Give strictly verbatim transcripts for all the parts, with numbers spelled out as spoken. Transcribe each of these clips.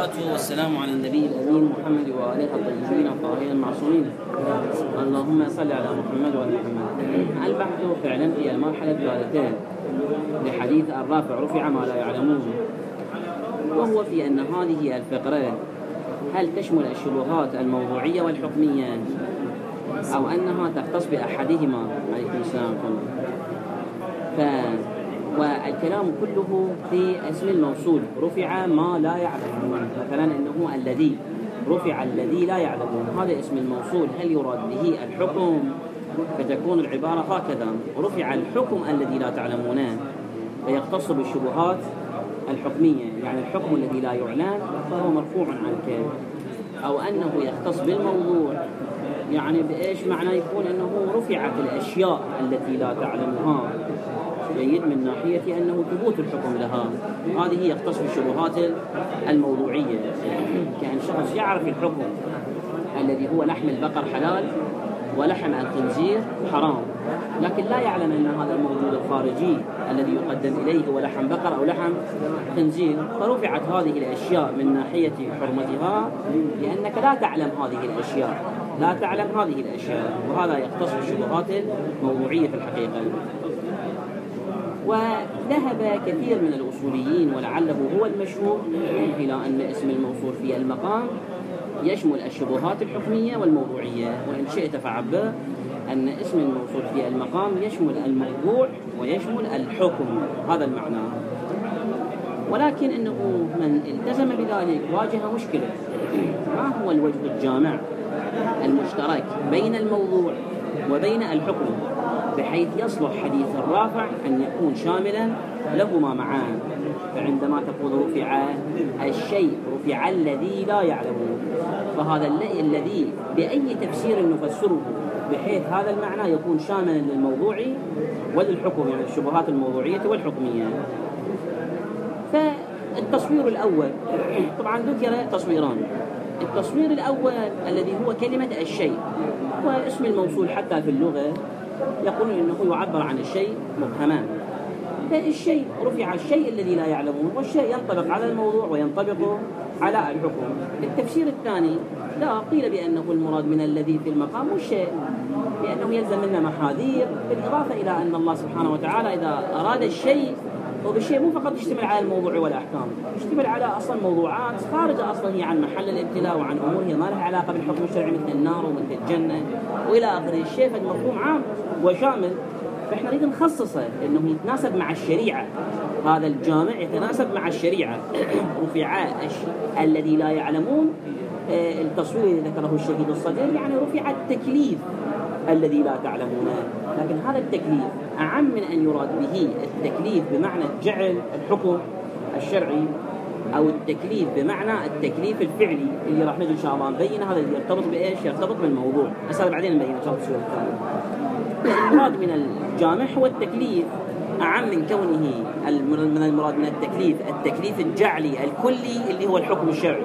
والصلاة والسلام على النبي الأمين محمد وآله الطيبين الطاهرين المعصومين. اللهم صل على محمد وآل محمد. البحث فعلا في المرحلة الثالثة لحديث الرافع رفع ما لا يعلمون، وهو في أن هذه الفقرة هل تشمل الشبهات الموضوعية والحكمية أو أنها تختص بأحدهما. عليكم السلام. ف والكلام كله في اسم الموصول رفع ما لا يعلمون. مثلا انه الذي رفع الذي لا يعلمون، هذا اسم الموصول هل يراد به الحكم؟ فتكون العبارة هكذا: رفع الحكم الذي لا تعلمونه، فيختص بالشبهات الحكمية، يعني الحكم الذي لا يعلم فهو مرفوع عنك. أو أنه يختص بالموضوع، يعني بإيش معنى يكون أنه رفعت الأشياء التي لا تعلمها، جيد، من ناحية أنه ثبوت الحكم لها. هذه يختص بالشبهات الموضوعية، كأن شخص يعرف الحكم الذي هو لحم البقر حلال ولحم الخنزير حرام، لكن لا يعلم أن هذا الموجود الخارجي الذي يقدم إليه هو لحم بقر أو لحم خنزير، فرفعت هذه الأشياء من ناحية حرمتها لأنك لا تعلم هذه الأشياء، لا تعلم هذه الأشياء، وهذا يختص بالشبهات الموضوعية في الحقيقة. وذهب كثير من الأصوليين ولعله هو المشهور إلى أن اسم الموصول في المقام يشمل الشبهات الحكمية والموضوعية، وإن شئت فعبر أن اسم الموصول في المقام يشمل الموضوع ويشمل الحكم، هذا المعنى. ولكن إنه من التزم بذلك واجه مشكلة: ما هو الوجه الجامع المشترك بين الموضوع وبين الحكم بحيث يصلح حديث الرافع أن يكون شاملا لهما معان؟ فعندما تقول رفع الشيء رفع الذي لا يعلمون، فهذا الذي بأي تفسير نفسره بحيث هذا المعنى يكون شاملا للموضوع وللحكم، يعني الشبهات الموضوعية والحكمية. فالتصوير الأول طبعا ذكر تصويران. التصوير الأول الذي هو كلمة الشيء، واسم الموصول حتى في اللغة يقولون إنه يعبر عن الشيء مبهما، فالشيء رفع الشيء الذي لا يعلمون، والشيء ينطبق على الموضوع وينطبق على الحكم. التفسير الثاني لا، قيل بأنه المراد من الذي في المقام والشيء، لأنه يلزم منا محاذير، بالإضافة إلى أن الله سبحانه وتعالى إذا أراد الشيء وبالشيء مو فقط يشتمل على الموضوع والأحكام، يشتمل على أصلا موضوعات خارجة أصلا هي عن محل الابتلاء وعن أمور هي ما لها علاقة بالحكم الشرعي مثل النار ومثل الجنة وإلى آخره. الشيء فالمفهوم عام وشامل، فإحنا نريد نخصصه إنه يتناسب مع الشريعة، هذا الجامع يتناسب مع الشريعة. رفع الذي لا يعلمون، التصوير الذي ذكره الشهيد الصدر يعني رفع التكليف الذي لا تعلمونه، لكن هذا التكليف أعم من أن يراد به التكليف بمعنى جعل الحكم الشرعي أو التكليف بمعنى التكليف الفعلي اللي راح نجي إن شاء الله نبين. هذا اللي يرتبط بإيش؟ يرتبط بالموضوع، بس هذا بعدين نبين إن شاء الله السؤال الثاني. المراد من الجامع هو التكليف أعم من كونه من المراد من التكليف التكليف الجعلي الكلي اللي هو الحكم الشرعي،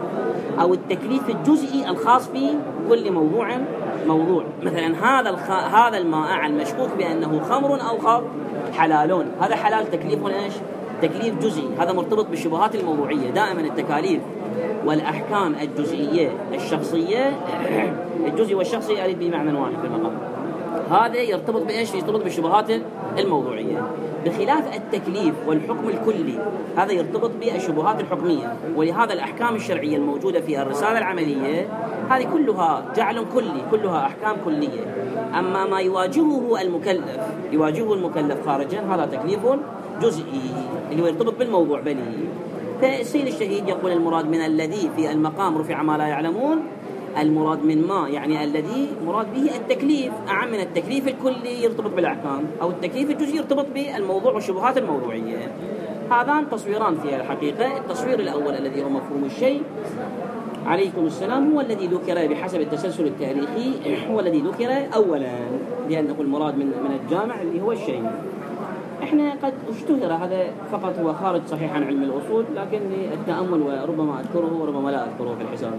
أو التكليف الجزئي الخاص بكل موضوع موضوع. مثلا هذا الخ... هذا المائع المشكوك بأنه خمر أو خمر حلالون، هذا حلال تكليف إيش؟ تكليف جزئي، هذا مرتبط بالشبهات الموضوعية. دائما التكاليف والأحكام الجزئية الشخصية الجزئي والشخصي يريد بمعنى واحد في المقام، هذا يرتبط بإيش؟ يرتبط بالشبهات الموضوعية، بخلاف التكليف والحكم الكلي هذا يرتبط بالشبهات الحكمية. ولهذا الأحكام الشرعية الموجودة في الرسالة العملية هذه كلها جعل كلي، كلها أحكام كلية. أما ما يواجهه المكلف يواجهه المكلف خارجا هذا تكليف جزئي اللي يرتبط بالموضوع بلي. فالسيد الشهيد يقول المراد من الذي في المقام رفع ما لا يعلمون، المراد من ما يعني الذي مراد به التكليف أعم من التكليف الكلي يرتبط بالأحكام، أو التكليف الجزئي يرتبط بالموضوع والشبهات الموضوعية. هذان تصويران في الحقيقة. التصوير الأول الذي هو مفهوم الشيء عليكم السلام هو الذي ذكر بحسب التسلسل التاريخي، هو الذي ذكر أولا لأنه المراد من من الجامع اللي هو الشيء. احنا قد اشتهر هذا فقط هو خارج صحيح عن علم الأصول، لكن للتأمل وربما أذكره وربما لا أذكره في الحساب.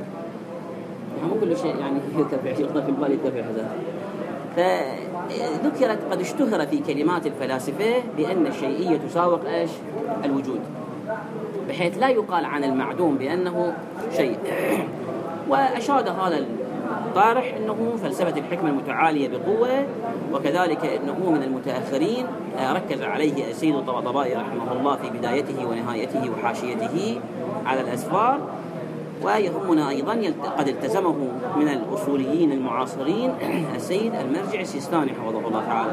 مو كل شيء يعني يخطر في بالي يذكر في الحساب. فذكرت قد اشتهر في كلمات الفلاسفة بأن الشيئية تساوق ايش؟ الوجود. بحيث لا يقال عن المعدوم بأنه شيء. وأشاد هذا الطارح أنه فلسفة الحكمة المتعالية بقوة، وكذلك أنه من المتأخرين ركز عليه السيد الطباطبائي رحمه الله في بدايته ونهايته وحاشيته على الأسفار. ويهمنا أيضا قد التزمه من الأصوليين المعاصرين السيد المرجع السيستاني حفظه الله تعالى،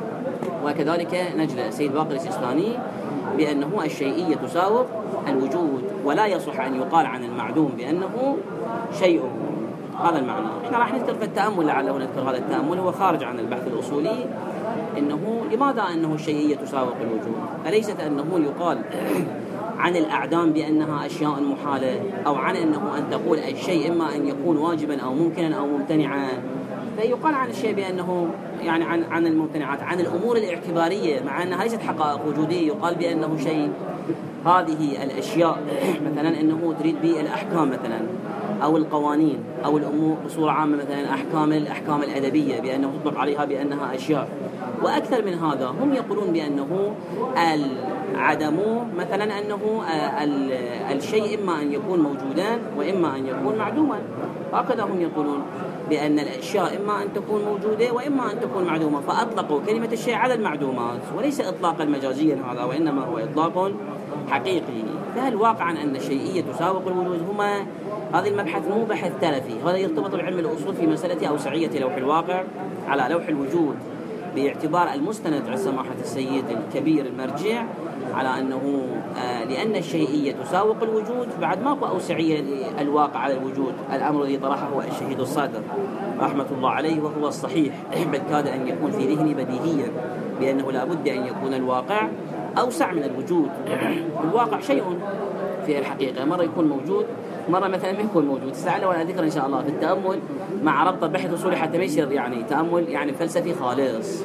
وكذلك نجد السيد باقر السيستاني بأنه الشيئية تساوق الوجود، ولا يصح أن يقال عن المعدوم بأنه شيء. هذا المعنى. احنا راح نذكر في التأمل، لعله نذكر هذا التأمل هو خارج عن البحث الأصولي، إنه لماذا أنه الشيئية تساوق الوجود؟ أليست أنه يقال عن الأعدام بأنها أشياء محالة، أو عن أنه أن تقول الشيء إما أن يكون واجبا أو ممكنا أو ممتنعا، فيقال عن الشيء بأنه يعني عن عن الممتنعات، عن الأمور الاعتبارية مع أنها ليست حقائق وجودية يقال بأنه شيء. هذه الأشياء مثلا أنه تريد به الأحكام مثلا أو القوانين أو الأمور بصورة عامة، مثلا أحكام الأحكام الأدبية بأنه تطلق عليها بأنها أشياء. وأكثر من هذا هم يقولون بأنه العدم مثلا أنه الشيء إما أن يكون موجودا وإما أن يكون معدوما. هكذا هم يقولون بأن الأشياء إما أن تكون موجودة وإما أن تكون معدومة، فأطلقوا كلمة الشيء على المعدومات، وليس إطلاقا مجازيا هذا، وإنما هو إطلاق حقيقي. فهل واقعا أن الشيئية تساوق الوجود؟ هما هذا المبحث مو بحث تلفي، هذا يرتبط بعلم الأصول في مسألة أوسعية لوح الواقع على لوح الوجود، باعتبار المستند على سماحة السيد الكبير المرجع على أنه آه لأن الشيئية تساوق الوجود، بعد ماكو أوسعية للواقع على الوجود. الأمر الذي طرحه هو الشهيد الصادق رحمة الله عليه، وهو الصحيح، بل كاد أن يكون في ذهني بديهيا بأنه لا بد أن يكون الواقع أوسع من الوجود. الواقع شيء في الحقيقة، مرة يكون موجود، مرة مثلا ما يكون موجود. سأله وأنا ذكر إن شاء الله في التأمل مع ربط بحث أصولي حتى ما يصير يعني تأمل يعني فلسفي خالص.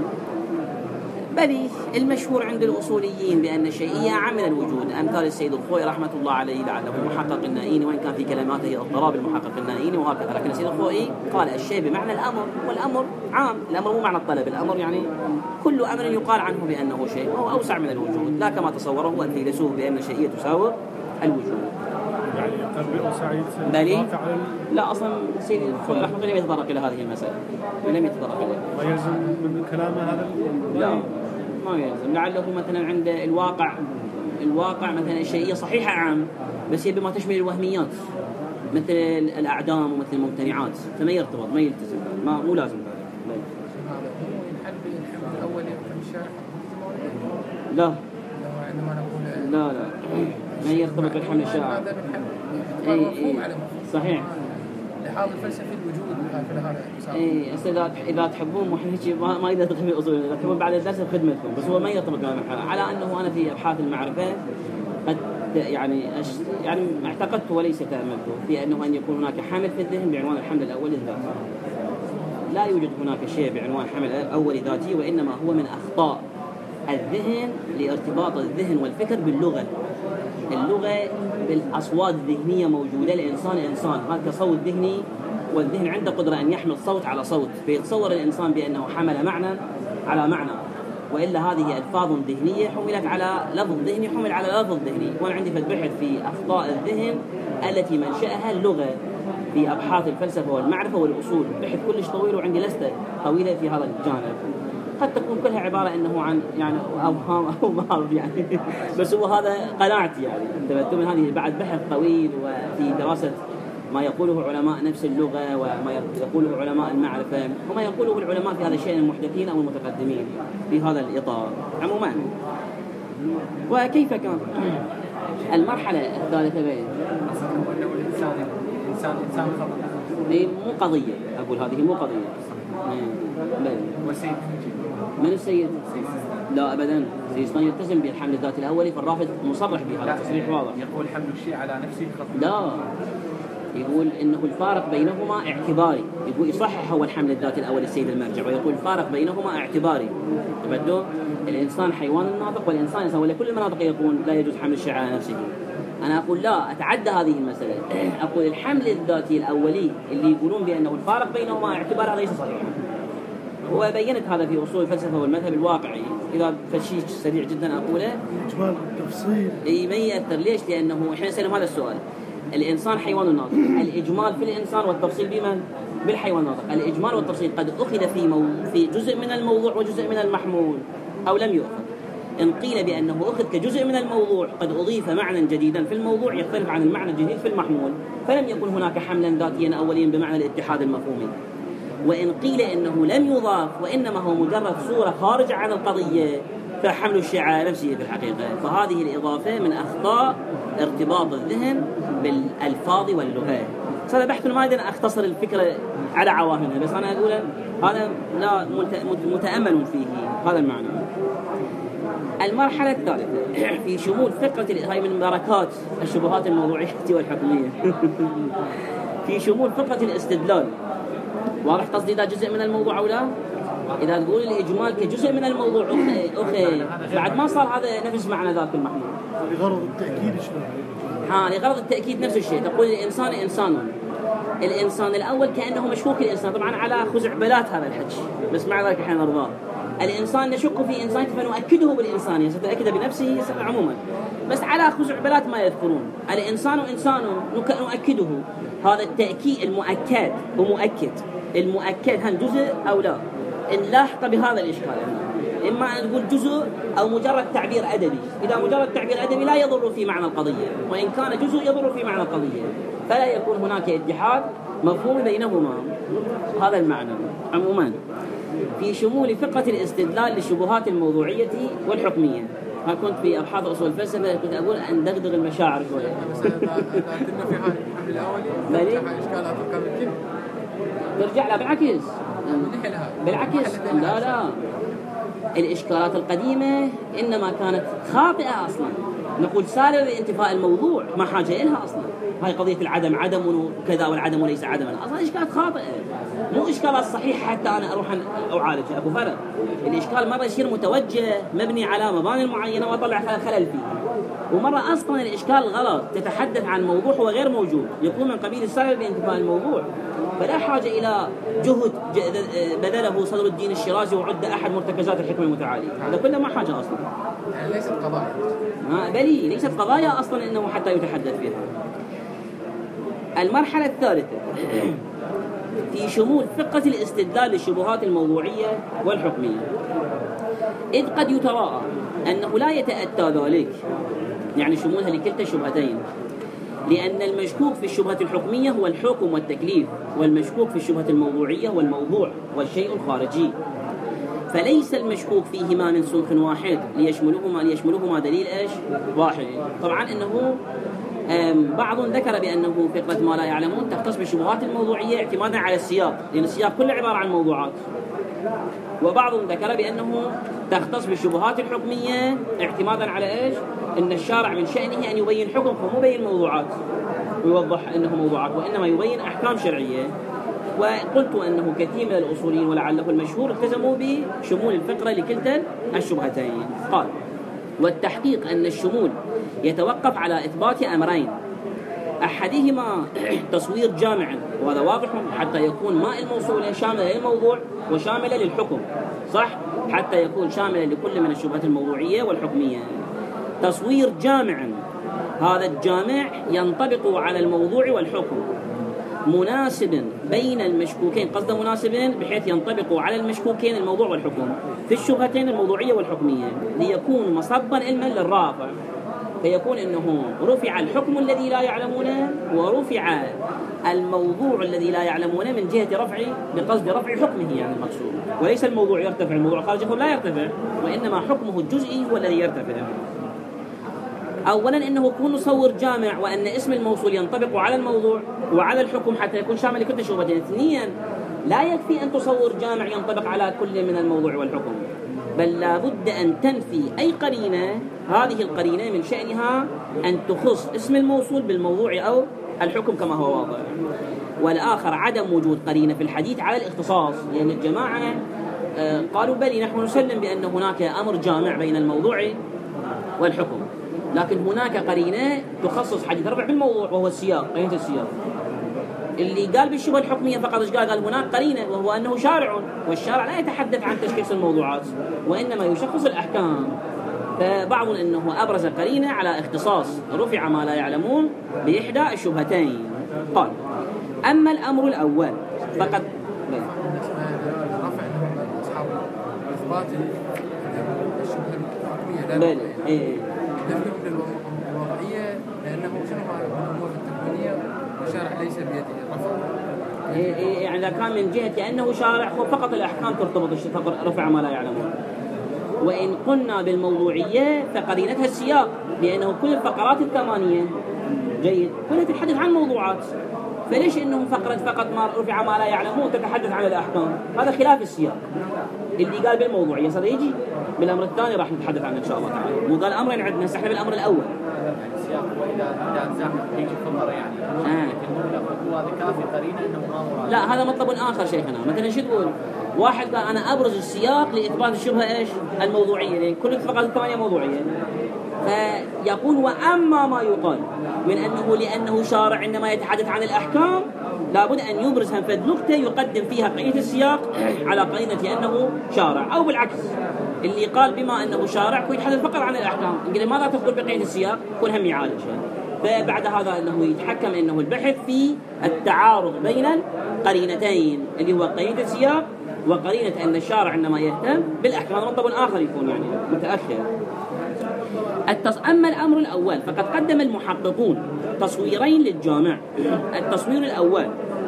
بل المشهور عند الأصوليين بأن الشيئية عام من الوجود، أمثال السيد الخوئي رحمة الله عليه لعله محقق النائيني، وإن كان في كلماته اضطراب المحقق النائيني وهكذا، لكن السيد الخوئي قال الشيء بمعنى الأمر، والأمر عام، الأمر مو معنى الطلب، الأمر يعني كل أمر يقال عنه بأنه شيء، وهو أوسع من الوجود، لا كما تصوره الفيلسوف بأن الشيئية تساوي الوجود. يعني تطبيق سعيد بلي لا أصلا سيد الخوئي رحمة الله لم يتطرق إلى هذه المسألة، لم يتطرق إليها. ويلزم من كلامه هذا؟ لا ما يلزم، لعله مثلا عند الواقع الواقع مثلا الشيئية صحيحة عام، بس هي بما تشمل الوهميات مثل الأعدام ومثل الممتنعات، فما يرتبط ما يلتزم، ما مو لازم. لا لا لا ما يرتبط بالحمل الشائع. اي اي صحيح. لحاظ الفلسفي الوجود هذا. اي اذا اذا تحبون محنجي ما ما يقدر تخفي اصول، اذا تحبون بعد الدرس بخدمتكم، بس هو ما يرتبط بالمرحله، على انه انا في ابحاث المعرفه قد يعني أش... يعني اعتقدت وليس تأملت في انه ان يكون هناك حمل في الذهن بعنوان الحمل الاولي الذاتي. لا يوجد هناك شيء بعنوان حمل اولي ذاتي، وانما هو من اخطاء الذهن لارتباط الذهن والفكر باللغه. اللغة بالأصوات الذهنية موجودة، الإنسان إنسان هذا صوت ذهني، والذهن عنده قدرة أن يحمل صوت على صوت، فيتصور الإنسان بأنه حمل معنى على معنى، وإلا هذه ألفاظ ذهنية حملت على لفظ ذهني حمل على لفظ ذهني. وأنا عندي في البحث في أخطاء الذهن التي منشأها اللغة في أبحاث الفلسفة والمعرفة والأصول، بحث كلش طويل وعندي لستة طويلة في هذا الجانب، قد تكون كلها عبارة أنه عن يعني أوهام أو ما أعرف يعني بس هو هذا قناعتي يعني. انتبهت من هذه بعد بحث طويل وفي دراسة ما يقوله علماء نفس اللغة وما يقوله علماء المعرفة وما يقوله العلماء في هذا الشيء المحدثين أو المتقدمين في هذا الإطار عموما. وكيف كان المرحلة الثالثة بين الإنسان إنسان إنسان خطأ، مو قضية، أقول هذه مو قضية. وسيد من السيد؟ لا أبدا، سيستاني يلتزم بالحمل الذاتي الأولي، فالرافض مصرح بهذا تصريح واضح. يقول حمل الشيء على نفسه خطأ. لا، يقول إنه الفارق بينهما اعتباري، يقول يصحح هو الحمل الذاتي الأولي السيد المرجع، ويقول الفارق بينهما اعتباري. تبدو الإنسان حيوان الناطق والإنسان إنسان، ولا كل المناطق يقول لا يجوز حمل الشيء على نفسه. أنا أقول لا، أتعدى هذه المسألة، أقول الحمل الذاتي الأولي اللي يقولون بأنه الفارق بينهما اعتبار ليس صحيحا. وبينت هذا في أصول الفلسفة والمذهب الواقعي إذا فشي سريع جدا أقوله إجمال التفصيل إي ما يأثر. ليش؟ لأنه إحنا نسألهم هذا السؤال: الإنسان حيوان ناطق، الإجمال في الإنسان والتفصيل بمن؟ بالحيوان الناطق. الإجمال والتفصيل قد أخذ في مو... في جزء من الموضوع وجزء من المحمول أو لم يؤخذ. إن قيل بأنه أخذ كجزء من الموضوع قد أضيف معنى جديدا في الموضوع يختلف عن المعنى الجديد في المحمول، فلم يكن هناك حملا ذاتيا أوليا بمعنى الاتحاد المفهومي. وإن قيل إنه لم يضاف وإنما هو مجرد صورة خارجة عن القضية فحمل الشيء على نفسه في الحقيقة. فهذه الإضافة من أخطاء ارتباط الذهن بالألفاظ واللغة. هذا بحث ما أقدر أختصر الفكرة على عواهنها، بس أنا أقول هذا لا متأمل فيه هذا المعنى. المرحلة الثالثة في شمول فقرة، هاي من بركات الشبهات الموضوعية والحكمية في شمول فقرة الاستدلال. واضح قصدي؟ إذا جزء من الموضوع أو لا؟ إذا تقول الإجمال كجزء من الموضوع أخي, أخي بعد ما صار هذا نفس معنى ذاك المحمول. لغرض التأكيد شنو؟ ها لغرض التأكيد نفس الشيء. تقول الإنسان إنسان، الإنسان الأول كأنه مشكوك الإنسان، طبعا على خزعبلات هذا الحكي، بس مع ذلك الحين نرضاه. الإنسان نشك في إنسان فنؤكده بالإنسانية، ستأكد بنفسه عموما، بس على خزعبلات ما يذكرون. الإنسان إنسان نؤكده، هذا التأكيد المؤكد ومؤكد المؤكد هل جزء أو لا؟ إن لاحظ بهذا الإشكال، إما أن تقول جزء أو مجرد تعبير أدبي. إذا مجرد تعبير أدبي لا يضر في معنى القضية، وإن كان جزء يضر في معنى القضية، فلا يكون هناك اتحاد مفهوم بينهما. هذا المعنى عموما في شمول فقرة الاستدلال للشبهات الموضوعية والحكمية. ها كنت في أبحاث أصول الفلسفة كنت أقول أن دغدغ المشاعر شوية. بس كنا في هذا الحمل الأولي إشكالات القلب ترجع لا بالعكس بالعكس لا لا الإشكالات القديمة إنما كانت خاطئة أصلا. نقول سالب لانتفاء الموضوع، ما حاجة إلها أصلا. هاي قضية العدم عدم وكذا والعدم ليس عدما، أصلا إشكالات خاطئة مو إشكالات صحيحة حتى أنا أروح أعالجها. أكو فرق. الإشكال مرة يصير متوجه مبني على مباني معينة وأطلع خلل فيه، ومرة أصلا الإشكال غلط تتحدث عن موضوع هو غير موجود، يكون من قبيل السبب لانتفاء الموضوع، فلا حاجة إلى جهد بذله صدر الدين الشيرازي وعد أحد مرتكزات الحكمة المتعالية. هذا كله ما حاجة أصلا، يعني ليست قضايا ما بلي ليست قضايا أصلا إنه حتى يتحدث فيها. المرحلة الثالثة في شمول فقرة الاستدلال للشبهات الموضوعية والحكمية. إذ قد يتراءى أنه لا يتأتى ذلك، يعني شمولها لكلتا الشبهتين، لأن المشكوك في الشبهة الحكمية هو الحكم والتكليف، والمشكوك في الشبهة الموضوعية هو الموضوع والشيء الخارجي، فليس المشكوك فيهما من سنخ واحد ليشملهما ليشملهما دليل إيش واحد. طبعا إنه بعض ذكر بأنه فقرة ما لا يعلمون تختص بالشبهات الموضوعية اعتمادا على السياق، لأن السياق كله عبارة عن موضوعات، وبعض ذكر بأنه تختص بالشبهات الحكمية اعتمادا على إيش؟ إن الشارع من شأنه أن يبين حكم، فمو يبين موضوعات ويوضح أنه موضوعات، وإنما يبين أحكام شرعية. وقلت أنه كثير من الأصوليين ولعله المشهور التزموا بشمول الفقرة لكلتا الشبهتين. قال: والتحقيق أن الشمول يتوقف على إثبات أمرين، أحدهما تصوير جامع، وهذا واضح حتى يكون ما الموصولة شاملة للموضوع وشاملة للحكم، صح؟ حتى يكون شاملة لكل من الشبهات الموضوعية والحكمية. تصوير جامع، هذا الجامع ينطبق على الموضوع والحكم، مناسب بين المشكوكين، قصد مناسب بحيث ينطبق على المشكوكين الموضوع والحكم في الشبهتين الموضوعية والحكمية، ليكون مصبا علما للرافع، فيكون إنه رفع الحكم الذي لا يعلمونه ورفع الموضوع الذي لا يعلمونه من جهة رفع بقصد رفع حكمه، يعني المقصود، وليس الموضوع يرتفع، الموضوع خارجه لا يرتفع، وإنما حكمه الجزئي هو الذي يرتفع. أولا إنه يكون مصور جامع، وأن اسم الموصول ينطبق على الموضوع وعلى الحكم حتى يكون شامل لكل الشبهتين. اثنيا لا يكفي أن تصور جامع ينطبق على كل من الموضوع والحكم، بل لا بد أن تنفي أي قرينة، هذه القرينة من شأنها أن تخص اسم الموصول بالموضوع أو الحكم كما هو واضح. والآخر عدم وجود قرينة في الحديث على الاختصاص، لأن الجماعة قالوا بلي نحن نسلم بأن هناك أمر جامع بين الموضوع والحكم، لكن هناك قرينة تخصص حديث رفع بالموضوع وهو السياق، قرينة السياق. اللي قال بالشبهة الحكمية فقط ايش قال؟ قال هناك قرينة وهو أنه شارع، والشارع لا يتحدث عن تشخيص الموضوعات وإنما يشخص الأحكام. فبعض أنه أبرز قرينة على اختصاص رفع ما لا يعلمون بإحدى الشبهتين. قال أما الأمر الأول فقد رفع أصحاب إثبات الشبهة الحكمية بل إيه نفيهم للوضعية لأنه شنو الأمور التكوينية الشارع ليس بيده الرفع. إيه إيه يعني إذا كان من جهة كأنه شارع فقط الأحكام ترتبط فقط رفع ما لا يعلمون. وإن قلنا بالموضوعية فقرينتها السياق، لأنه كل الفقرات الثمانية جيد كلها تتحدث عن موضوعات، فليش إنهم فقرة فقط ما رفع ما لا يعلمون تتحدث عن الأحكام؟ هذا خلاف السياق. اللي قال بالموضوعية صار يجي بالأمر الثاني راح نتحدث عنه إن شاء الله تعالى. مو قال أمرين عندنا احنا بالأمر الأول. يعني السياق وإذا إذا زاح يجي فقرة يعني آه. هو هذا كافي قرينة إنه ما مراد. لا هذا مطلب آخر شيخنا. مثلا شو تقول؟ واحد قال أنا أبرز السياق لإثبات الشبهة إيش؟ الموضوعية، لأن كل الفقرات الثانية موضوعية. فيقول وأما ما يقال من أنه لأنه شارع عندما يتحدث عن الأحكام لابد أن يبرز هم فد نقطة يقدم فيها قرينة السياق على قرينة أنه شارع، أو بالعكس اللي قال بما أنه شارع ويتحدث فقط عن الأحكام يقول ماذا تقول بقرينة السياق؟ كل هم يعالج. فبعد هذا أنه يتحكم أنه البحث في التعارض بين القرينتين اللي هو قرينة السياق وقرينة أن الشارع عندما يهتم بالأحكام. هذا مطلب آخر يكون يعني متأخر. التص... أما الأمر الأول فقد قدم المحققون تصويرين للجامع. التصوير الأول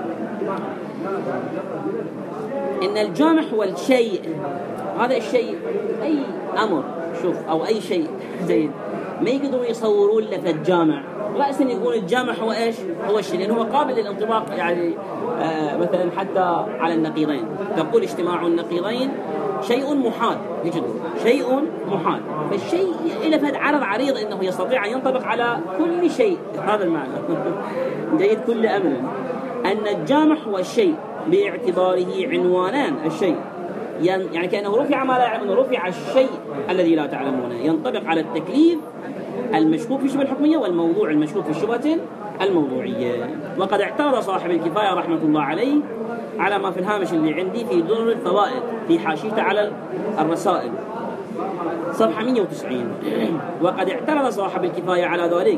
إن الجامع هو الشيء، هذا الشيء أي أمر شوف أو أي شيء زين ما يقدروا يصورون له الجامع رأسا يقول الجامع هو إيش؟ هو الشيء، لأنه هو قابل للانطباق يعني آه مثلا حتى على النقيضين. تقول اجتماع النقيضين شيء محال، يجد شيء محال، فالشيء إلى فد عرض عريض إنه يستطيع أن ينطبق على كل شيء. هذا المعنى جيد. كل أمر أن الجامع هو الشيء باعتباره عنوانان الشيء، يعني كأنه رفع ما لا يعلمون، رفع الشيء الذي لا تعلمونه، ينطبق على التكليف المشكوك في الشبهة الحكمية والموضوع المشكوك في الشبهة الموضوعية. وقد اعترض صاحب الكفاية رحمة الله عليه على ما في الهامش اللي عندي في درر الفوائد في حاشيته على الرسائل صفحة مئة وتسعين. وقد اعترض صاحب الكفاية على ذلك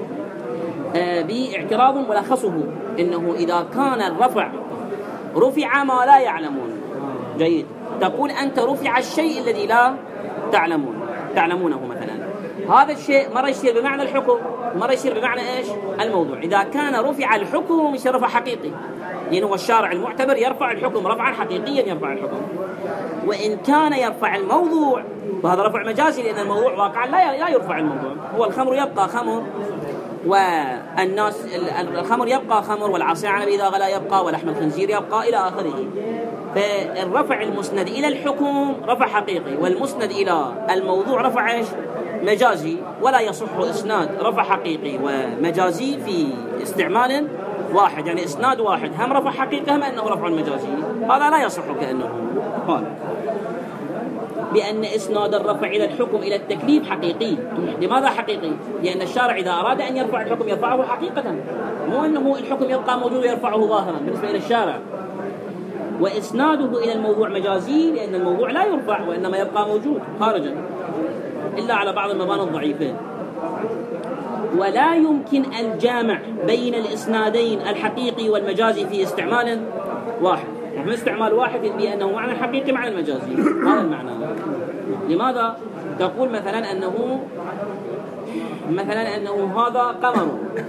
آه باعتراض ملخصه إنه إذا كان الرفع رفع ما لا يعلمون جيد، تقول أنت رفع الشيء الذي لا تعلمون تعلمونه مثلا، هذا الشيء مرة يصير بمعنى الحكم مرة يصير بمعنى إيش؟ الموضوع. إذا كان رفع الحكم يصير رفع حقيقي، لأنه هو الشارع المعتبر يرفع الحكم رفعا حقيقيا يرفع الحكم. وإن كان يرفع الموضوع وهذا رفع مجازي، لأن الموضوع واقعا لا لا يرفع الموضوع. هو الخمر يبقى خمر والناس الخمر يبقى خمر والعصير عنب إذا غلا يبقى ولحم الخنزير يبقى إلى آخره. فالرفع المسند إلى الحكم رفع حقيقي، والمسند إلى الموضوع رفع إيش؟ مجازي. ولا يصح إسناد رفع حقيقي ومجازي في استعمال واحد، يعني إسناد واحد هم رفع حقيقي هم أنه رفع مجازي، هذا لا يصح كأنه قال بأن إسناد الرفع إلى الحكم إلى التكليف حقيقي. لماذا حقيقي؟ لأن الشارع إذا أراد أن يرفع الحكم يرفعه حقيقة، مو أنه الحكم يبقى موجود ويرفعه ظاهرا بالنسبة إلى الشارع. وإسناده إلى الموضوع مجازي لأن الموضوع لا يرفع وإنما يبقى موجود خارجا إلا على بعض المباني الضعيفة. ولا يمكن الجامع بين الإسنادين الحقيقي والمجازي في استعمال واحد، يعني استعمال واحد بأنه معنى حقيقي معنى المجازي. هذا المعنى. لماذا؟ تقول مثلا أنه مثلا أنه هذا قمر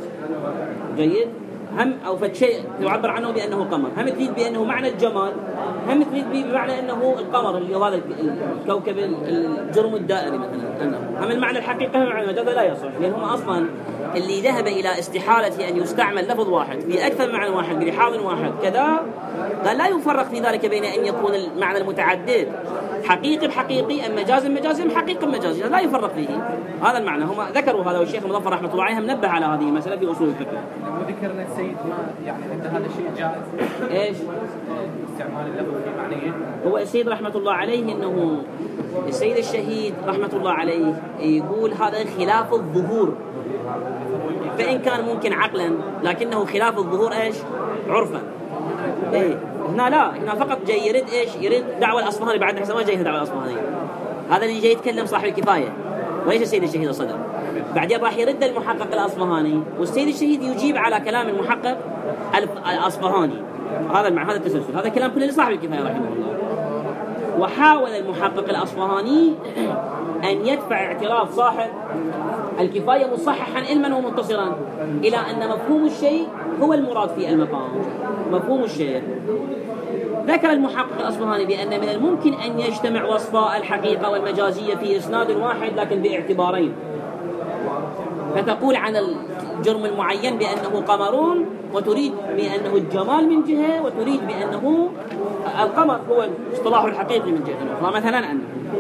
جيد هم أو فشيء يعبر عنه بأنه قمر، هم تريد بأنه معنى الجمال، هم تريد بمعنى أنه القمر اللي هو هذا الكوكب الجرم الدائري مثلا، أنه هم المعنى الحقيقي هم معنى المجاز لا يصح، لأنهم أصلا اللي ذهب إلى استحالة أن يستعمل لفظ واحد في أكثر من معنى واحد بلحاظ واحد كذا، قال لا يفرق في ذلك بين أن يكون المعنى المتعدد حقيقي بحقيقي أم مجاز مجازي أم حقيقي مجازي، لا يفرق فيه. هذا المعنى هم ذكروا هذا، والشيخ مظفر رحمة الله عليه منبه على هذه المسألة في أصول الفقه. وذكرنا السيد ما يعني عند هذا الشيء جائز إيش؟ استعمال اللفظ في معنيه. هو السيد رحمة الله عليه إنه السيد الشهيد رحمة الله عليه يقول هذا خلاف الظهور، فإن كان ممكن عقلا لكنه خلاف الظهور إيش؟ عرفا. إيه هنا لا، هنا فقط جاي يرد إيش؟ يرد دعوة الأصفهاني. بعد حسب ما جاي دعوة الأصفهاني، هذا اللي جاي يتكلم صاحب الكفاية وليس السيد الشهيد الصدر. بعدين راح يرد المحقق الأصفهاني، والسيد الشهيد يجيب على كلام المحقق الأصفهاني. هذا مع هذا التسلسل، هذا كلام كله لصاحب الكفاية رحمه الله. وحاول المحقق الأصفهاني أن يدفع اعتراف صاحب الكفاية مصححا علما ومنتصرا إلى أن مفهوم الشيء هو المراد في المقام. مفهوم الشيء، ذكر المحقق الأصفهاني بأن من الممكن أن يجتمع وصفاء الحقيقة والمجازية في إسناد واحد لكن باعتبارين. فتقول عن الجرم المعين بأنه قمرون، وتريد بأنه الجمال من جهة، وتريد بأنه القمر هو اصطلاح الحقيقي من جهة أخرى. مثلا أنه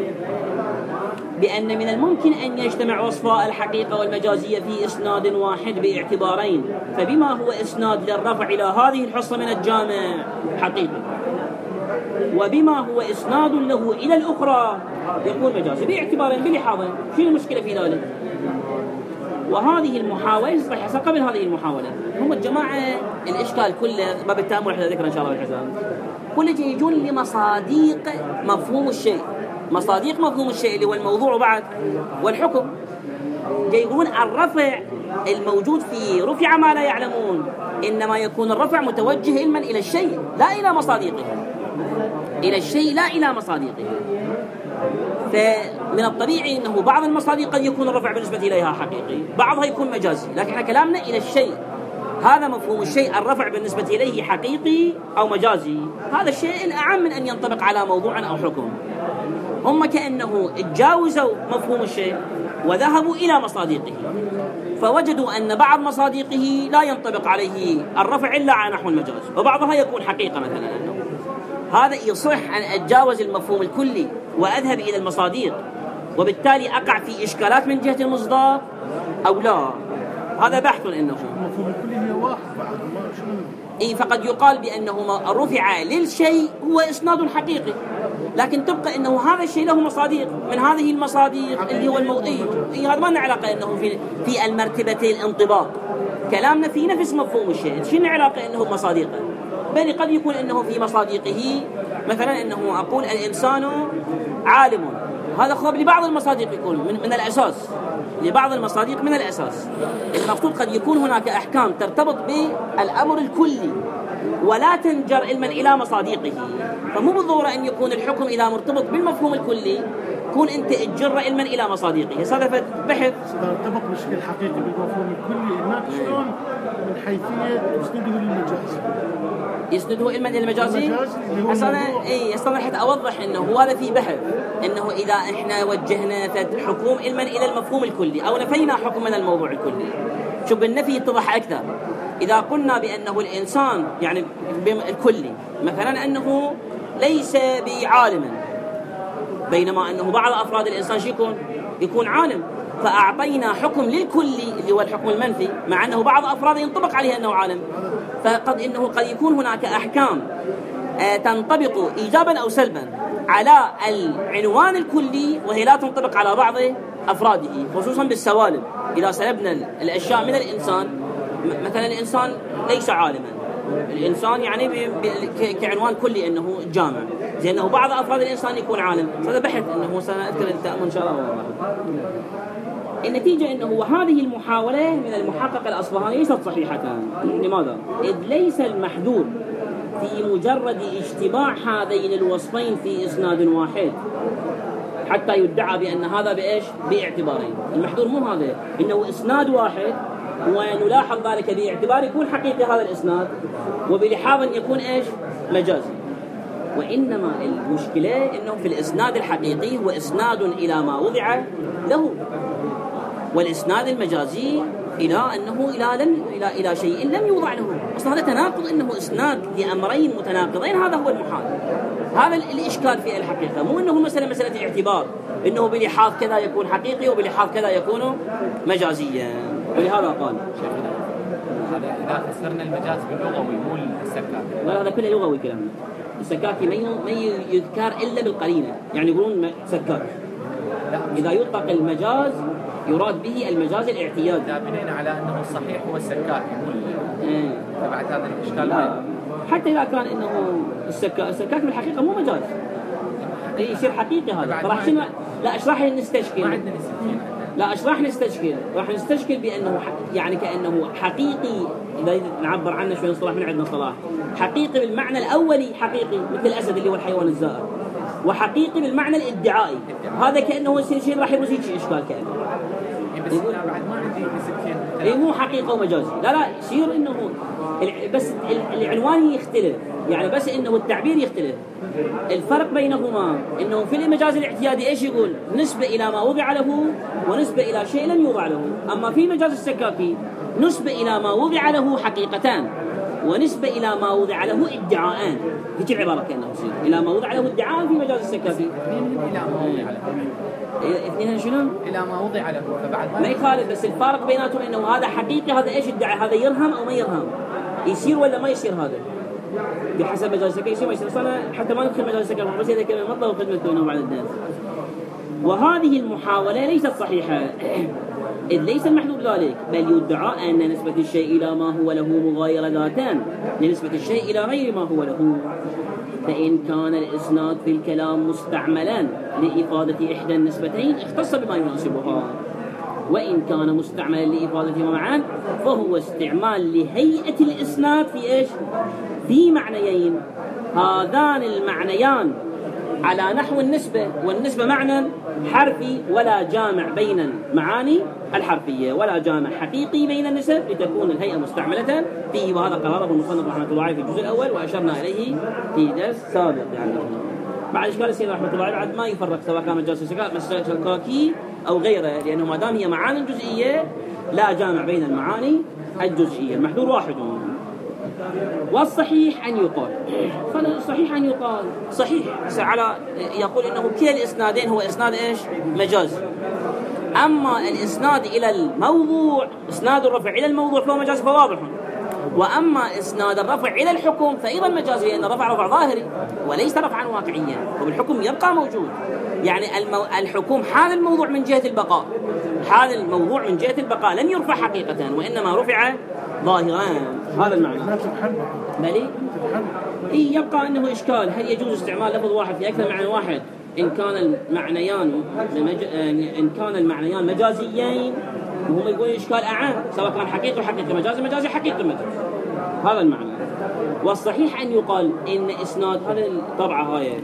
بأن من الممكن أن يجتمع وصفاء الحقيقة والمجازية في إسناد واحد باعتبارين، فبما هو إسناد للرفع إلى هذه الحصة من الجامع حقيقي، وبما هو إسناد له إلى الأخرى يكون مجازي باعتبارين بلحاظين. شنو المشكلة في ذلك؟ وهذه المحاولة صحيح قبل هذه المحاولة هم الجماعة الإشكال كله باب التأمل احنا ذكر إن شاء الله بالحساب كل يجون لمصاديق مفهوم الشيء، مصاديق مفهوم الشيء اللي هو الموضوع بعد والحكم. يقولون الرفع الموجود في رفع ما لا يعلمون إنما يكون الرفع متوجه علما إلى الشيء لا إلى مصاديقه، إلى الشيء لا إلى مصاديقه. فمن الطبيعي أنه بعض المصاديق قد يكون الرفع بالنسبة إليها حقيقي، بعضها يكون مجازي، لكن احنا كلامنا إلى الشيء. هذا مفهوم الشيء، الرفع بالنسبة إليه حقيقي أو مجازي. هذا الشيء الأعم من أن ينطبق على موضوع أو حكم. هم كأنه تجاوزوا مفهوم الشيء وذهبوا إلى مصاديقه، فوجدوا أن بعض مصاديقه لا ينطبق عليه الرفع إلا على نحو المجاز، وبعضها يكون حقيقة. مثلا أنه هذا يصح أن أتجاوز المفهوم الكلي وأذهب إلى المصاديق، وبالتالي أقع في إشكالات من جهة المصداق أو لا. هذا بحث إنه المفهوم الكلي هي واحد بعد ما شنو. إيه فقد يقال بأنه رفع للشيء هو إسناد حقيقي، لكن تبقى أنه هذا الشيء له مصاديق، من هذه المصاديق اللي هو الموضوع. إيه هذا ما لنا علاقة أنه في في المرتبة الانطباق. كلامنا في نفس مفهوم الشيء، شنو علاقة أنه مصاديقه؟ بل قد يكون أنه في مصاديقه مثلا أنه أقول الإنسان عالم، هذا خطاب لبعض المصاديق يكون من, من الأساس، لبعض المصاديق من الأساس. المقصود قد يكون هناك أحكام ترتبط بالأمر الكلي ولا تنجر علما إلى مصاديقه، فمو بالضرورة أن يكون الحكم إذا مرتبط بالمفهوم الكلي كون أنت تجر علما إلى مصاديقه. هذا بحث ترتبط بشكل حقيقي بالمفهوم الكلي، هناك شلون من حيثية يسنده للمجاز، يسنده علما إلى المجازي. أصلا إيه أصلا حتى أوضح إنه هذا في بحث إنه إذا إحنا وجهنا حكم علما إلى المفهوم الكلي أو نفينا حكم من الموضوع الكلي، شو بالنفي يتضح أكثر. إذا قلنا بأنه الإنسان يعني الكلي مثلا أنه ليس بعالما، بينما أنه بعض أفراد الإنسان شو يكون يكون عالم، فأعطينا حكم للكلي اللي هو الحكم المنفي، مع أنه بعض أفراد ينطبق عليه أنه عالم. فقد إنه قد يكون هناك أحكام تنطبق إيجابا أو سلبا على العنوان الكلي وهي لا تنطبق على بعض أفراده، خصوصا بالسوالب. إذا سلبنا الأشياء من الإنسان، مثلا الإنسان ليس عالما، الإنسان يعني كعنوان كلي أنه جامع، زي أنه بعض أفراد الإنسان يكون عالم. هذا بحث أنه سنذكر التأمل إن شاء الله. النتيجة أنه وهذه المحاولة من المحقق الأصفهاني ليست صحيحة. لماذا؟ إذ ليس المحذور في مجرد اجتماع هذين الوصفين في إسناد واحد حتى يدعى بأن هذا بإيش؟ باعتبارين. المحذور مو هذا، إنه إسناد واحد ونلاحظ ذلك باعتبار يكون حقيقي هذا الإسناد، وبلحاظ يكون إيش؟ مجازي. وإنما المشكلة إنه في الإسناد الحقيقي هو إسناد إلى ما وضع له، والإسناد المجازي إلى أنه إلى لم إلى إلى شيء لم يوضع له. أصلا هذا تناقض، إنه إسناد لأمرين متناقضين، هذا هو المحال. هذا الإشكال في الحقيقة، مو إنه مسألة مسألة اعتبار، إنه بلحاظ كذا يكون حقيقي وبلحاظ كذا يكون مجازيا. ولهذا قال هذا إذا فسرنا المجاز باللغوي مو السكاكي. لا هذا كله لغوي كلامنا. السكاكي ما يذكر إلا بالقرينة، يعني يقولون سكاك. إذا يطلق المجاز يراد به المجاز الاعتيادي. إذا بنينا على أنه الصحيح هو السكات يقول إيه. فبعد هذا الإشكال لا ما حتى إذا كان إنه السكات السكات بالحقيقة مو مجاز، يصير حقيقي هذا. فراح شنو؟ لا ايش راح نستشكل؟ ما عندنا نسبتين. لا ايش راح نستشكل؟ راح نستشكل بانه ح... يعني كانه حقيقي، اذا نعبر عنه شوي نصطلح من عندنا صلاح، حقيقي بالمعنى الاولي حقيقي مثل الاسد اللي هو الحيوان الزائر، وحقيقي بالمعنى الادعائي هذا كانه يصير شيء راح يصير شيء اشكال كانه. بس أنا بعد ما عندي نسبتين. اي مو حقيقه ومجازي، لا لا يصير انه بس العنوان يختلف، يعني بس انه التعبير يختلف. الفرق بينهما انه في المجاز الاعتيادي ايش يقول؟ نسبه الى ما وضع له ونسبه الى شيء لم يوضع له. اما في المجاز السكاكي نسبه الى ما وضع له حقيقتان ونسبه الى ما وضع له ادعاءان. هيك العباره كانه يصير الى ما وضع له ادعاء في مجاز السكاكي. إلى ما وضع له. اثنين شنو؟ إلى ما وضع له فبعد ما يخالف، بس الفارق بيناتهم انه هذا حقيقي هذا ايش ادعى، هذا يرهم او ما يرهم، يصير ولا ما يصير، هذا بحسب مجال السكاكي يصير ما يصير. أنا حتى ما ندخل مجال السكاكي بس إذا كلمة مطلب وخدمته هنا بعد الناس. وهذه المحاولة ليست صحيحة، إذ ليس المحدود ذلك، بل يدعى أن نسبة الشيء إلى ما هو له مغايرة ذاتان لنسبة الشيء إلى غير ما هو له. فإن كان الإسناد في الكلام مستعملا لإفادة إحدى النسبتين اختص بما يناسبها، وإن كان مستعملا لإفادة معا فهو استعمال لهيئة الإسناد في إيش؟ في معنيين، هذان المعنيان على نحو النسبة، والنسبة معنى حرفي ولا جامع بين المعاني الحرفية ولا جامع حقيقي بين النسب لتكون الهيئة مستعملة فيه. وهذا قرره المصنف رحمه الله عليه في الجزء الأول وأشرنا إليه في درس سابق. يعني بعد إشكال السيد رحمه الله عليه بعد ما يفرق سواء كان مجاز سكاكي أو غيره، لأنه ما دام هي معاني جزئية لا جامع بين المعاني الجزئية، المحذور واحد. والصحيح أن يقال، فالصحيح أن يقال صحيح على يقول إنه كلا الإسنادين هو إسناد إيش؟ مجاز. أما الإسناد إلى الموضوع، إسناد الرفع إلى الموضوع فهو مجاز فواضح، وأما إسناد الرفع إلى الحكم فأيضا مجاز، لأن الرفع رفع ظاهري وليس رفعا واقعيا، وبالحكم يبقى موجود. يعني المو... الحكم حال الموضوع من جهة البقاء، حال الموضوع من جهة البقاء لم يرفع حقيقة وإنما رفع ظاهرا. هذا المعنى. بلي إيه يبقى أنه إشكال، هل يجوز استعمال لفظ واحد في أكثر من واحد إن كان المعنيان مج... إن كان المعنيان مجازيين، وهم يقولون إشكال أعام سواء كان حقيقي وحقيقي مجازي مجازي حقيقي مجازي. هذا المعنى. والصحيح أن يقال إن إسناد هذا الطبعة هاي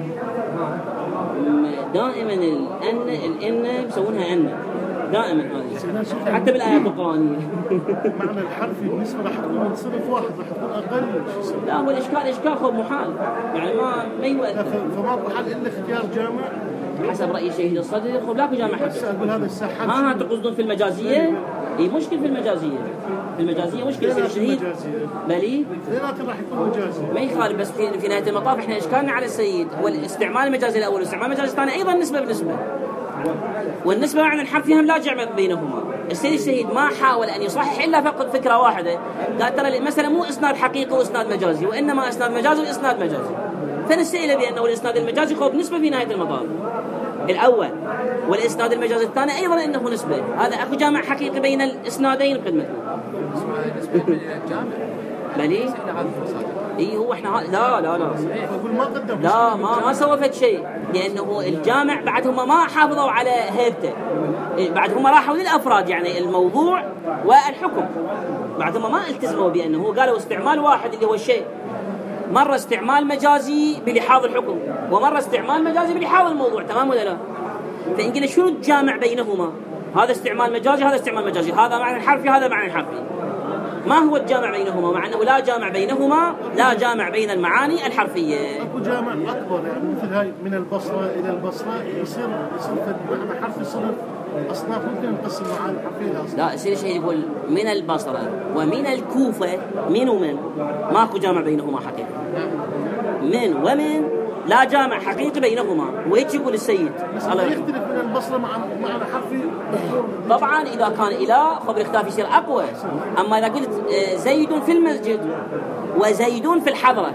دائما الأن الإن بيسوونها أن دائما هذه حتى بالآيات القرآنية. معنى الحرفي بالنسبة راح يكون صرف واحد راح يكون أقل. لا هو الإشكال إشكال خب محال، يعني ما ما يؤثر. فما محل إلا اختيار جامع حسب رأي شهيد الصدر خب لاكو جامع حسب. بس أقول هذا الساحة. ما تقصدون في المجازية؟ إيه مشكل في المجازية. في المجازية مشكلة في الشهيد. بلي. لكن راح يكون مجازي. ما يخالف، بس في, في نهاية المطاف إحنا إشكالنا على السيد هو الاستعمال المجازي الأول والاستعمال المجازي الثاني أيضا نسبة بنسبة. والنسبة معنى الحرف فيهم لا جمع بينهما. السيد الشهيد ما حاول أن يصحح إلا فقط فكرة واحدة، قال ترى المسألة مو إسناد حقيقي وإسناد مجازي، وإنما إسناد مجازي وإسناد مجازي. فنسأل بأنه الإسناد المجازي خوف نسبة في نهاية المطاف الأول، والإسناد المجازي الثاني أيضا إنه نسبة. هذا أكو جامع حقيقي بين الإسنادين بخدمته. نسبة الجامع. بلي؟ إيه هو إحنا لا لا لا لا ما ما سوى فد شيء، لأنه الجامع بعدهم ما حافظوا على هيبته، بعدهم راحوا للأفراد يعني الموضوع والحكم، بعدهم ما التزموا بأنه قالوا استعمال واحد اللي هو الشيء، مرة استعمال مجازي بلحاظ الحكم ومرة استعمال مجازي بلحاظ الموضوع، تمام ولا لا؟ فإن قلنا شنو الجامع بينهما؟ هذا استعمال مجازي هذا استعمال مجازي، هذا معنى الحرفي هذا معنى الحرفي. ما هو الجامع بينهما؟ مع أنه لا جامع بينهما، لا جامع بين المعاني الحرفية. أكو جامع أكبر يعني مثل هاي من البصرة إلى البصرة يصير يصير معنى حرف صرف أصناف ممكن نقسم معاني الحرفية أصلا. لا يصير شيء يقول من البصرة ومن الكوفة من ومن ماكو جامع بينهما حقيقي. من ومن لا جامع حقيقي بينهما، وهيك يقول السيد. الله يختلف من البصرة مع معنى حرفي. طبعا إذا كان إلى خبر الاختلاف يصير أقوى. أما إذا قلت زيد في المسجد وزيد في الحضرة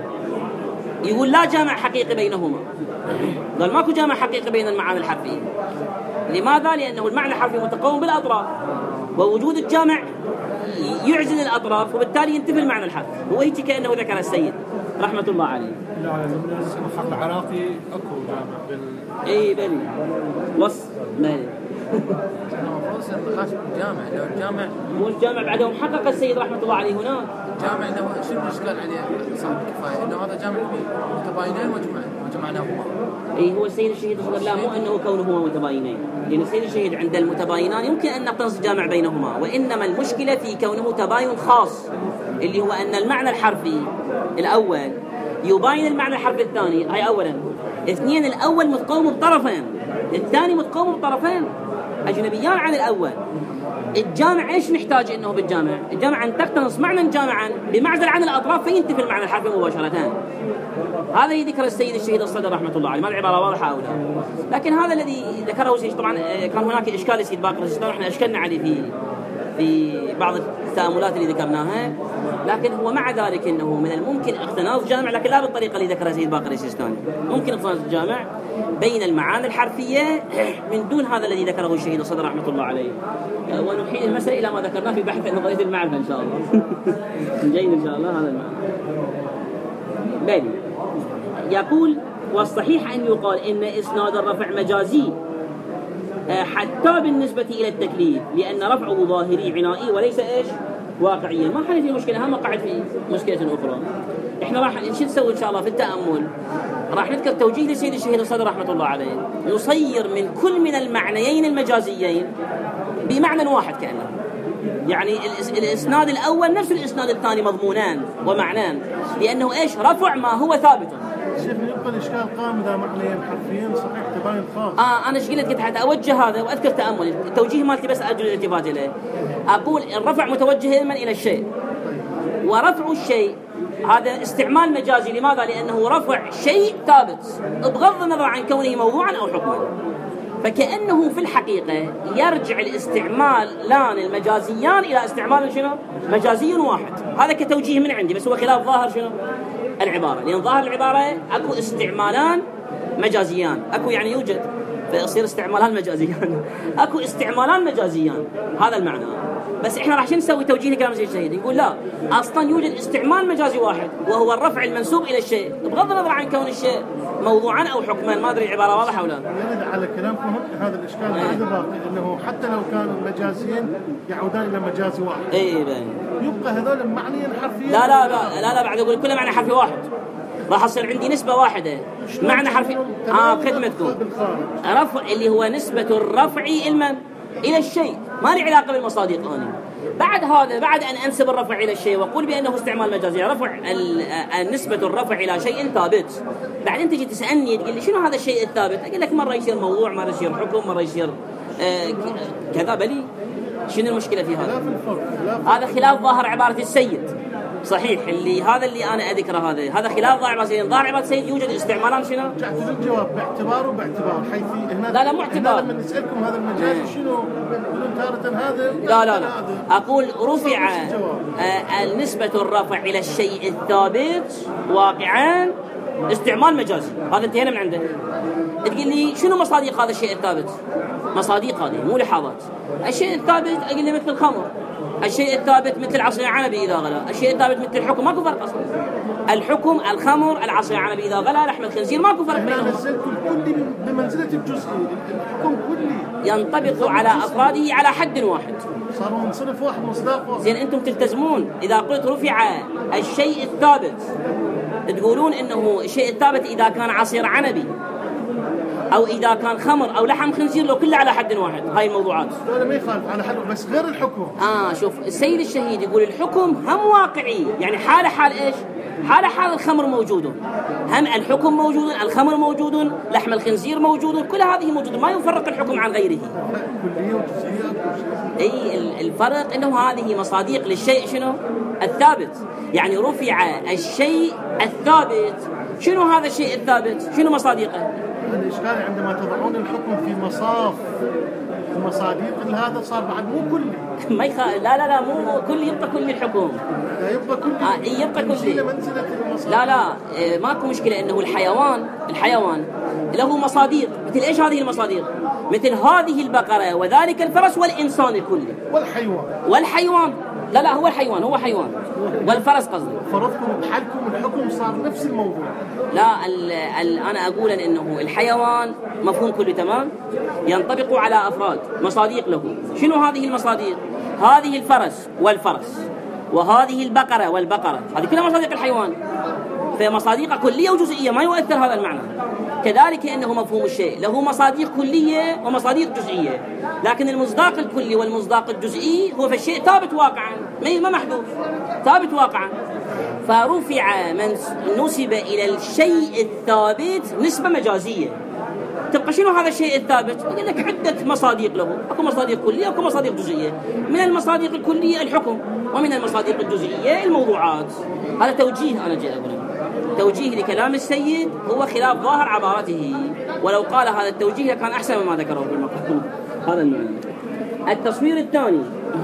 يقول لا جامع حقيقي بينهما، قال ماكو جامع حقيقي بين المعاني الحرفية. لماذا؟ لأنه المعنى الحرفي متقوم بالأطراف، ووجود الجامع يعزل الأطراف، وبالتالي ينتفي المعنى الحرفي. هو هيك كأنه ذكر السيد رحمة الله عليه. لا الخط العراقي أكو جامع بال إيه بلي وص بلي المفروض النقاش بالجامع، لو الجامع مو الجامع بعدهم حقق السيد رحمة الله عليه هناك. الجامع انه شنو الاشكال عليه صاحب الكفايه؟ انه هذا جامع متباينين وجمع وجمعناهما. اي هو السيد الشهيد صلى الله عليه وسلم، مو انه كونهما متباينين، لان السيد الشهيد عند المتباينان يمكن ان نقتص الجامع بينهما، وانما المشكله في كونه تباين خاص، اللي هو ان المعنى الحرفي الاول يباين المعنى الحرفي الثاني. هاي اولا. اثنين، الاول متقوم بطرفين، الثاني متقوم بطرفين اجنبيان عن الاول. الجامع ايش نحتاج انه بالجامع؟ الجامع ان تقتنص معنى جامعا بمعزل عن الاطراف فينتفي المعنى الحرفي مباشره. هذا يذكر السيد الشهيد الصدر رحمه الله عليه، ما العباره واضحه او لا؟ لكن هذا الذي ذكره الشيخ طبعا كان هناك اشكال السيد باقر السيستاني، احنا اشكلنا عليه في في بعض التاملات اللي ذكرناها، لكن هو مع ذلك انه من الممكن اقتناص جامع، لكن لا بالطريقه اللي ذكرها السيد باقر السيستاني. ممكن اقتناص الجامع بين المعاني الحرفيه من دون هذا الذي ذكره الشهيد الصدر رحمه الله عليه. ونحيل المسألة إلى ما ذكرناه في بحث نظرية المعرفة إن شاء الله. جيد إن شاء الله هذا المعنى. بل يقول والصحيح أن يقال إن إسناد الرفع مجازي حتى بالنسبة إلى التكليف، لأن رفعه ظاهري عنائي وليس إيش واقعيا. ما حل في مشكلة، هم قاعد في مشكلة أخرى. إحنا راح نشوف نسوي إن شاء الله في التأمل، راح نذكر توجيه للسيد الشهيد الصدر رحمة الله عليه، يصير من كل من المعنيين المجازيين بمعنى واحد كأنه، يعني الإسناد الأول نفس الإسناد الثاني مضمونان ومعنان، لأنه إيش رفع ما هو ثابت. شيخ يبقى الإشكال قام إذا معنيين حرفيين صحيح تباين خاص. آه أنا ايش قلت؟ كنت حتى أوجه هذا وأذكر تأمل التوجيه مالتي بس أرجو الالتفات إليه. أقول الرفع متوجه إما إلى الشيء، ورفع الشيء هذا استعمال مجازي. لماذا؟ لأنه رفع شيء ثابت بغض النظر عن كونه موضوعا أو حكما، فكأنه في الحقيقة يرجع الاستعمال لان المجازيان إلى استعمال شنو؟ مجازي واحد. هذا كتوجيه من عندي، بس هو خلاف ظاهر شنو؟ العبارة، لأن ظاهر العبارة أكو استعمالان مجازيان، أكو يعني يوجد فيصير استعمالان مجازيان أكو استعمالان مجازيان، هذا المعنى. بس إحنا راح نسوي توجيه لكلام السيد الشهيد، نقول لا، أصلا يوجد استعمال مجازي واحد وهو الرفع المنسوب إلى الشيء بغض النظر عن كون الشيء موضوعا أو حكما. ما أدري العبارة واضحة ولا؟ يرد على كلامكم هذا الإشكال بعد باقي، أنه حتى لو كانوا مجازيين يعودان إلى مجاز واحد. إيه باين. يبقى هذول معنيين حرفيين. لا لا لا لا, لا بعد أقول كل معنى حرفي واحد، راح يصير عندي نسبة واحدة معنى حرفي. آه خدمتكم رفع اللي هو نسبة الرفع المن إلى الشيء، ما لي علاقة بالمصادق. أنا بعد هذا بعد أن أنسب الرفع إلى الشيء وأقول بأنه استعمال مجازي، رفع النسبة الرفع إلى شيء ثابت، بعدين تجي تسألني تقول لي شنو هذا الشيء الثابت؟ أقول لك مرة يصير موضوع، مرة يصير حكم، مرة يصير آه كذا. بلي شنو المشكلة في هذا؟ هذا خلاف ظاهر عبارة السيد صحيح، اللي هذا اللي أنا أذكره، هذا هذا خلاف ظاهر عبارة السيد. ظاهر عبارة السيد يوجد استعمالان شنو؟ جاءت الجواب باعتبار وباعتبار، حيث هنا لا لا مو اعتبار. لما نسألكم هذا المجاز شنو يقولون تارة هذا لا لا لا أقول رفع آه النسبة الرفع إلى الشيء الثابت واقعا استعمال مجازي، هذا انتهينا من عنده. تقول لي شنو مصادق هذا الشيء الثابت؟ مصادق هذه مو لحظات. الشيء الثابت أقول لي مثل الخمر، الشيء الثابت مثل العصير عنبي إذا غلا، الشيء الثابت مثل الحكم، ماكو فرق أصلا. الحكم الخمر، العصير عنبي إذا غلا، لحم الخنزير، ماكو فرق بينهم. نزلت الكل بمنزلة الجزئي، الحكم كلي ينطبق على أفراده على حد واحد، صاروا من صنف واحد مصداق واحد. زين أنتم تلتزمون إذا قلت رفع الشيء الثابت تقولون إنه الشيء الثابت إذا كان عصير عنبي أو إذا كان خمر أو لحم خنزير لو كله على حد واحد. هاي الموضوعات ولا ما يخالف على حد، بس غير الحكم. آه شوف السيد الشهيد يقول الحكم هم واقعي، يعني حال حال إيش؟ حال حال الخمر موجود، هم الحكم موجود، الخمر موجود، لحم الخنزير موجود، كل هذه موجودة، ما يفرق الحكم عن غيره. كلية وجزئية. أي الفرق إنه هذه مصادق للشيء شنو؟ الثابت، يعني رفع الشيء الثابت. شنو هذا الشيء الثابت؟ شنو مصادقه؟ الإشكال عندما تضعون الحكم في مصاف المصادق هذا صار بعد مو كلي. ما يخ... لا لا لا مو كل يبقى كل الحكم. لا يبقى كلي. آه يبقى كلي. منزلة المصادق. لا لا إيه ماكو مشكلة إنه الحيوان الحيوان له مصادق. مثل إيش هذه المصادق؟ مثل هذه البقرة وذلك الفرس والإنسان الكلي. والحيوان. والحيوان لا لا هو الحيوان هو حيوان والفرس قصدي. فرضكم بحالكم الحكم صار نفس الموضوع. لا ال ال أنا أقول إنه الحيوان مفهوم كله تمام ينطبق على أفراد مصادق له. شنو هذه المصادق؟ هذه الفرس والفرس وهذه البقرة والبقرة هذه كلها مصادق الحيوان. فمصادق كلية وجزئية ما يؤثر هذا المعنى. كذلك إنه مفهوم الشيء له مصادق كلية ومصادق جزئية، لكن المصداق الكلي والمصداق الجزئي هو في الشيء ثابت واقعا ما محذوف ثابت واقعا. فرفع من نسب إلى الشيء الثابت نسبة مجازية. تبقى شنو هذا الشيء الثابت؟ أقول لك عدة مصادق له، أكو مصادق كلية أكو مصادق جزئية. من المصادق الكلية الحكم، ومن المصادق الجزئية الموضوعات. هذا توجيه أنا جاي أقول توجيه لكلام السيد هو خلاف ظاهر عبارته، ولو قال هذا التوجيه كان أحسن مما ذكره في المقام. هذا المعنى. التصوير الثاني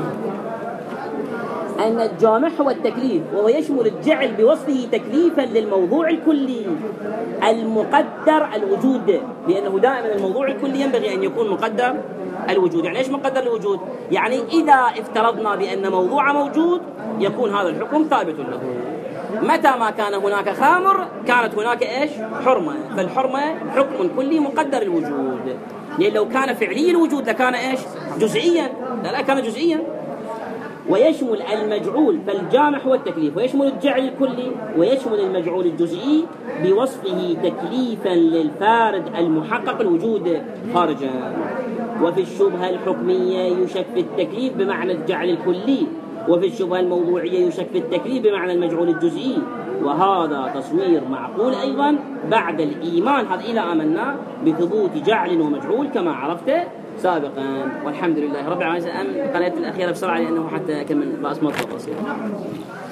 أن الجامع هو التكليف، وهو يشمل الجعل بوصفه تكليفا للموضوع الكلي المقدر الوجود، لأنه دائما الموضوع الكلي ينبغي أن يكون مقدر الوجود. يعني إيش مقدر الوجود؟ يعني إذا افترضنا بأن موضوع موجود يكون هذا الحكم ثابت له. متى ما كان هناك خامر كانت هناك إيش؟ حرمة. فالحرمة حكم كلي مقدر الوجود، لأن لو كان فعلي الوجود لكان إيش؟ جزئيا. لا لا كان جزئيا. ويشمل المجعول، فالجامع هو التكليف، ويشمل الجعل الكلي ويشمل المجعول الجزئي بوصفه تكليفا للفارد المحقق الوجود خارجا. وفي الشبهة الحكمية يشك في التكليف بمعنى الجعل الكلي، وفي الشبهة الموضوعية يشك في التكليف بمعنى المجعول الجزئي. وهذا تصوير معقول أيضا بعد الإيمان، هذا إذا آمنا بثبوت جعل ومجعول كما عرفت سابقا. والحمد لله رب العالمين. قرأت الأخيرة بسرعة لأنه حتى أكمل رأس مطلق.